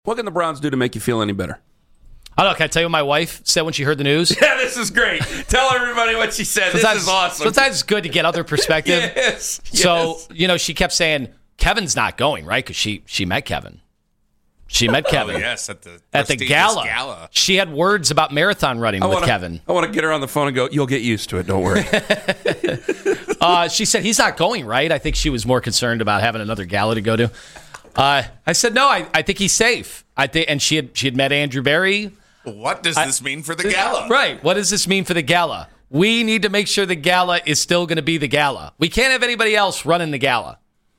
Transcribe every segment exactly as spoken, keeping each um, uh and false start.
What can the Browns do to make you feel any better? I don't know. Can I tell you what my wife said when she heard the news? Yeah, this is great. Tell everybody what she said. Sometimes, this is awesome. Sometimes it's good to get other perspective. yes, So, yes. you know, she kept saying, Kevin's not going, right? Because she, she met Kevin. She met Kevin. Oh, yes, at the, at the gala. gala. She had words about marathon running I with wanna, Kevin. I want to get her on the phone and go, you'll get used to it. Don't worry. uh, she said, he's not going, right? I think she was more concerned about having another gala to go to. Uh, I said, no, I, I think he's safe. I think, and she had she had met Andrew Berry. What does I, this mean for the gala? Right. What does this mean for the gala? We need to make sure the gala is still going to be the gala. We can't have anybody else running the gala.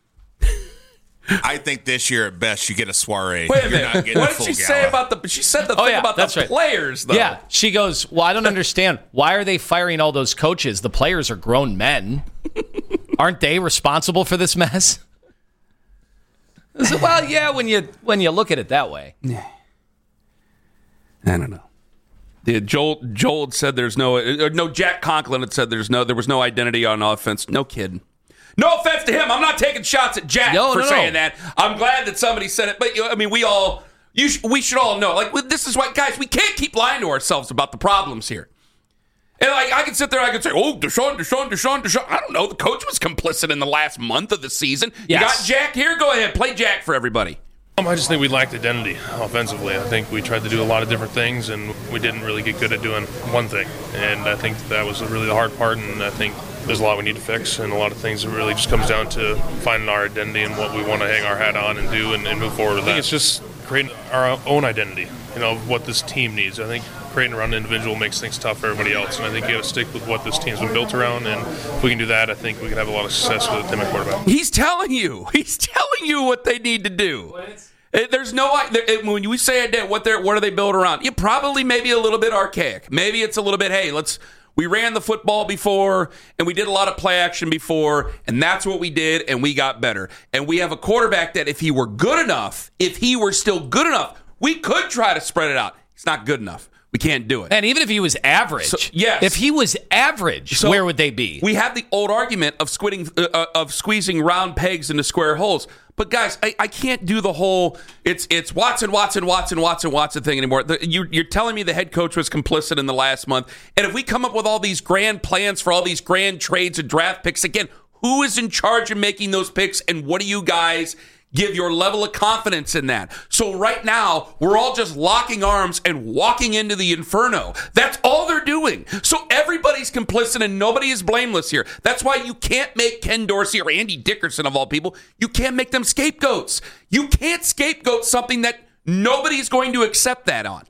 I think this year at best you get a soiree. Wait a You're not minute. getting What a did full she gala. say about the? She said the Oh, thing yeah, about that's the right. players, though. Yeah. She goes, well, I don't understand. Why are they firing all those coaches? The players are grown men. Aren't they responsible for this mess? I said, well, yeah, when you when you look at it that way. I don't know. The Joel Joel had said there's no uh, no Jack Conklin had said there's no there was no identity on offense. No kidding. No offense to him. I'm not taking shots at Jack No, for no, saying no. that. I'm glad that somebody said it. But you know, I mean, we all you sh- we should all know. Like this is why, guys, we can't keep lying to ourselves about the problems here. And like I can sit there, I can say, "Oh, Deshaun, Deshaun, Deshaun, Deshaun." I don't know. The coach was complicit in the last month of the season. Yes. You got Jack here. Go ahead, play Jack for everybody. Um, I just think we lacked identity offensively. I think we tried to do a lot of different things, and we didn't really get good at doing one thing. And I think that was really the hard part, and I think there's a lot we need to fix, and a lot of things that really just comes down to finding our identity and what we want to hang our hat on and do and, and move forward with that. I think it's just creating our own identity, you know, of what this team needs. I think creating around an individual makes things tough for everybody else, and I think you got to stick with what this team's been built around, and if we can do that, I think we can have a lot of success with a Tim quarterback. He's telling you. He's telling you what they need to do. There's no when we say it, what they're what are they built around? You probably maybe a little bit archaic. Maybe it's a little bit. Hey, let's. We ran the football before, and we did a lot of play action before, and that's what we did, and we got better. And we have a quarterback that if he were good enough, if he were still good enough, we could try to spread it out. He's not good enough. We can't do it. And even if he was average, So, yes. if he was average, So where would they be? We have the old argument of squitting, uh, of squeezing round pegs into square holes. But guys, I, I can't do the whole it's it's Watson, Watson, Watson, Watson, Watson thing anymore. The, you, you're telling me the head coach was complicit in the last month. And if we come up with all these grand plans for all these grand trades and draft picks, again, who is in charge of making those picks, and what do you guys give your level of confidence in that? So right now, we're all just locking arms and walking into the inferno. That's all they're doing. So everybody's complicit and nobody is blameless here. That's why you can't make Ken Dorsey or Andy Dickerson, of all people, you can't make them scapegoats. You can't scapegoat something that nobody's going to accept that on.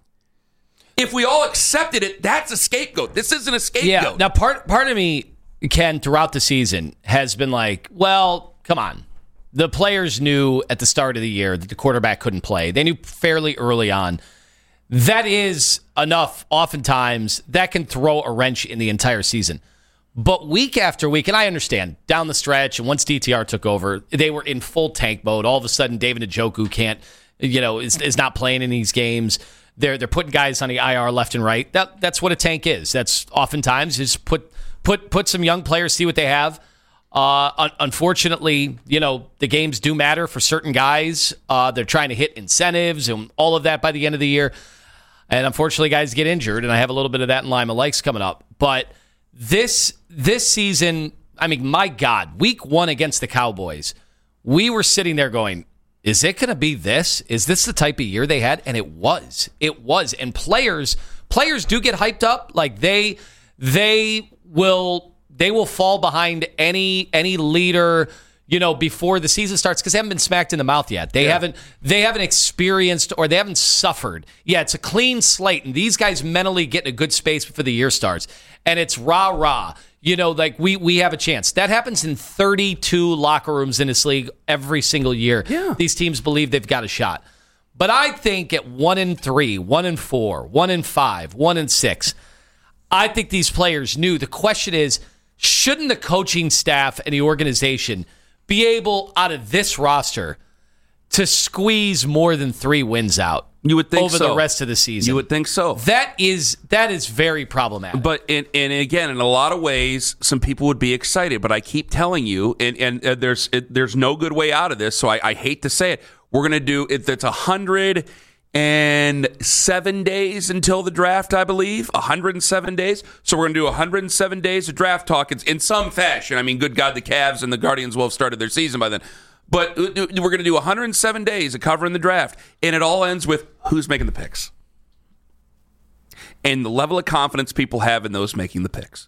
If we all accepted it, that's a scapegoat. This isn't a scapegoat. Yeah. Now, part part of me, Ken, throughout the season has been like, well, come on. The players knew at the start of the year that the quarterback couldn't play. They knew fairly early on. That is enough, oftentimes, that can throw a wrench in the entire season. But week after week, and I understand, down the stretch, and once D T R took over, they were in full tank mode. All of a sudden, David Njoku can't, you know, is, is not playing in these games. They're they're putting guys on the I R left and right. That that's what a tank is. That's oftentimes is put put put some young players, see what they have. Uh, un- unfortunately, you know, the games do matter for certain guys. Uh, they're trying to hit incentives and all of that by the end of the year. And unfortunately, guys get injured, and I have a little bit of that in Lima Lakes coming up. But this this season, I mean, my God, week one against the Cowboys, we were sitting there going, is it going to be this? Is this the type of year they had? And it was. It was. And players players do get hyped up. Like, they they will... They will fall behind any any leader, you know, before the season starts because they haven't been smacked in the mouth yet. They yeah. haven't they haven't experienced or they haven't suffered. Yeah, it's a clean slate, and these guys mentally get in a good space before the year starts. And it's rah rah. You know, like we we have a chance. That happens in thirty-two locker rooms in this league every single year. Yeah. These teams believe they've got a shot. But I think at one and three, one and four, one and five, one and six, I think these players knew. The question is, shouldn't the coaching staff and the organization be able, out of this roster, to squeeze more than three wins out? You would think over so. the rest of the season. You would think so. That is that is very problematic. But in, and again, in a lot of ways, some people would be excited. But I keep telling you, and, and uh, there's it, there's no good way out of this. So I, I hate to say it. We're going to do it. It's one hundred seven days until the draft, I believe. one hundred seven days. So we're going to do one hundred seven days of draft talk in some fashion. I mean, good God, the Cavs and the Guardians will have started their season by then. But we're going to do one hundred seven days of covering the draft. And it all ends with who's making the picks. And the level of confidence people have in those making the picks.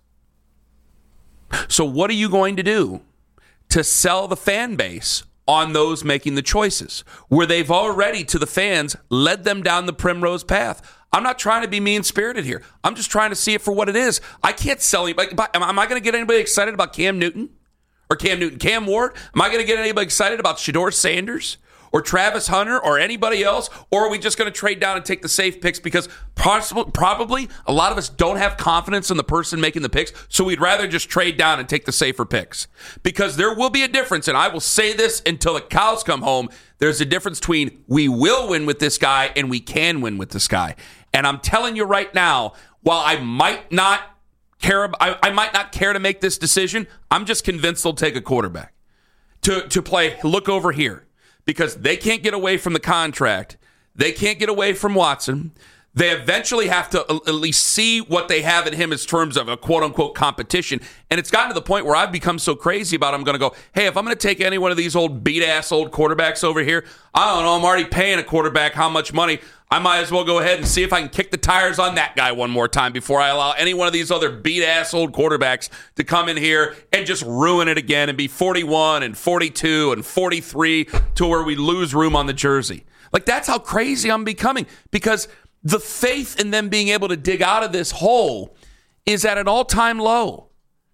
So what are you going to do to sell the fan base on those making the choices, where they've already, to the fans, led them down the primrose path? I'm not trying to be mean-spirited here. I'm just trying to see it for what it is. I can't sell anybody. Am I going to get anybody excited about Cam Newton? Or Cam Newton, Cam Ward? Am I going to get anybody excited about Shedeur Sanders? Or Travis Hunter, or anybody else? Or are we just going to trade down and take the safe picks because possibly, probably a lot of us don't have confidence in the person making the picks, so we'd rather just trade down and take the safer picks? Because there will be a difference, and I will say this until the cows come home, there's a difference between we will win with this guy and we can win with this guy. And I'm telling you right now, while I might not care, I, I might not care to make this decision, I'm just convinced they'll take a quarterback to, to play look over here. Because they can't get away from the contract. They can't get away from Watson. They eventually have to at least see what they have in him in terms of a quote-unquote competition. And it's gotten to the point where I've become so crazy about it, I'm going to go, hey, if I'm going to take any one of these old beat-ass old quarterbacks over here, I don't know, I'm already paying a quarterback how much money. I might as well go ahead and see if I can kick the tires on that guy one more time before I allow any one of these other beat-ass old quarterbacks to come in here and just ruin it again and be forty-one and forty-two and forty-three to where we lose room on the jersey. Like, that's how crazy I'm becoming, because the faith in them being able to dig out of this hole is at an all-time low.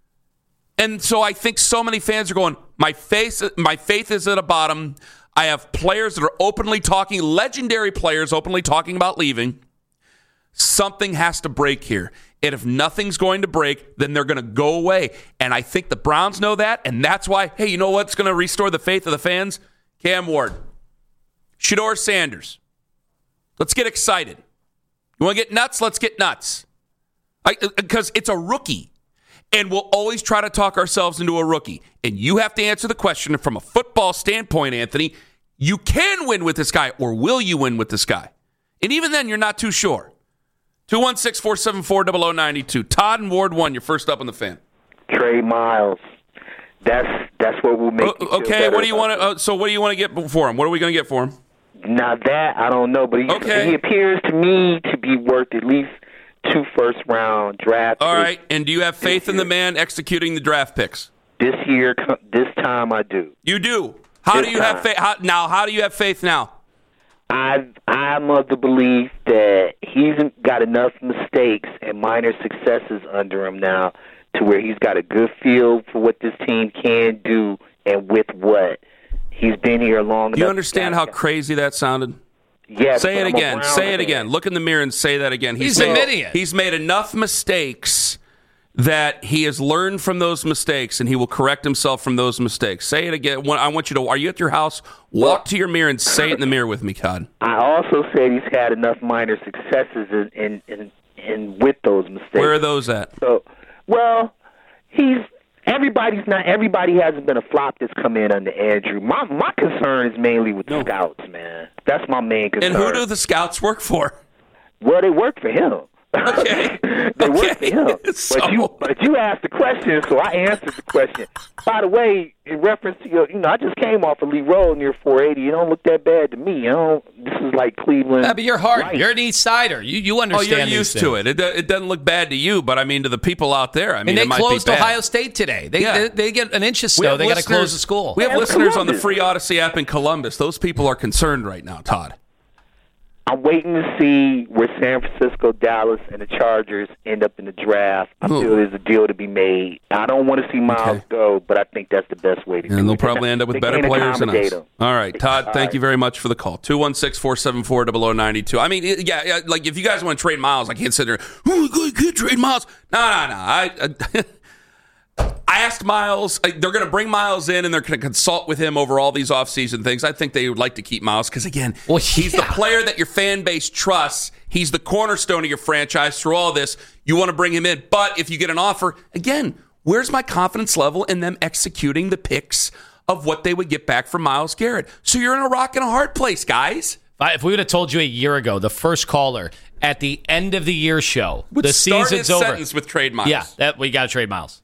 And so I think so many fans are going, my faith, my faith is at a bottom. I have players that are openly talking, legendary players openly talking about leaving. Something has to break here. And if nothing's going to break, then they're going to go away. And I think the Browns know that, and that's why, hey, you know what's going to restore the faith of the fans? Cam Ward. Shedeur Sanders. Let's get excited. You want to get nuts? Let's get nuts. Because it's a rookie. And we'll always try to talk ourselves into a rookie. And you have to answer the question from a football standpoint, Anthony. You can win with this guy, or will you win with this guy? And even then, you're not too sure. two one six, four seven four, zero zero nine two. Todd and Ward one, you're first up on the fan. Trey Miles. That's that's what will make uh, Okay, what do you want to uh, so what do you want to get for him? What are we going to get for him? Now that I don't know, but he, okay. he appears to me to be worth at least two first-round drafts. All right, and do you have faith in the man executing the draft picks? This year, this time I do. You do? How this do you time. have faith now? How do you have faith now? I, I'm of the belief that he's got enough mistakes and minor successes under him now to where he's got a good feel for what this team can do and with what. He's been here long enough. Do you understand how crazy that sounded? Yes. Say it again. Say it again. Look in the mirror and say that again. He's, he's admitting it. He's made enough mistakes that he has learned from those mistakes, and he will correct himself from those mistakes. Say it again. I want you to, are you at your house? Walk to your mirror and say it in the mirror with me, Todd. I also said he's had enough minor successes in, in, in, in with those mistakes. Where are those at? So, well, he's everybody's not. Everybody hasn't been a flop that's come in under Andrew. My my concern is mainly with the no. scouts, man. That's my main concern. And who do the scouts work for? Well, they work for him. Okay. they okay. work for him. So... But you, but you asked the question, so I answered the question. By the way, in reference to your, you know, I just came off of Lee Road near four eighty. You don't look that bad to me. You know, this is like Cleveland. Yeah, but you're hard. Right. You're an East Sider. You you understand. Oh, you're used these to it. it. It doesn't look bad to you, but I mean to the people out there. I mean, and they it might closed be bad. Ohio State today. They, yeah. they they get an inch of snow. They got to close the school. We have yeah, listeners Columbus. on the free Odyssey app in Columbus. Those people are concerned right now, Todd. I'm waiting to see where San Francisco, Dallas, and the Chargers end up in the draft. I Ooh. feel there's a deal to be made. I don't want to see Miles Okay. go, but I think that's the best way to do it. And they'll probably end up with They better can't players than us. accommodate them. All right, Todd, All thank right. you very much for the call. two one six, four seven four, zero zero nine two. I mean, it- yeah, yeah, like if you guys want to trade Miles, I can't sit there, oh, you can't trade Miles. No, no, no. I, I, I asked Miles, they're going to bring Miles in and they're going to consult with him over all these offseason things. I think they would like to keep Miles because, again, Well, he's yeah. the player that your fan base trusts. He's the cornerstone of your franchise through all this. You want to bring him in. But if you get an offer, again, where's my confidence level in them executing the picks of what they would get back from Myles Garrett. So you're in a rock and a hard place, guys. If we would have told you a year ago, the first caller at the end of the year show, Would the start season's his over. Sentence with trade Myles. Yeah, that we got to trade Myles.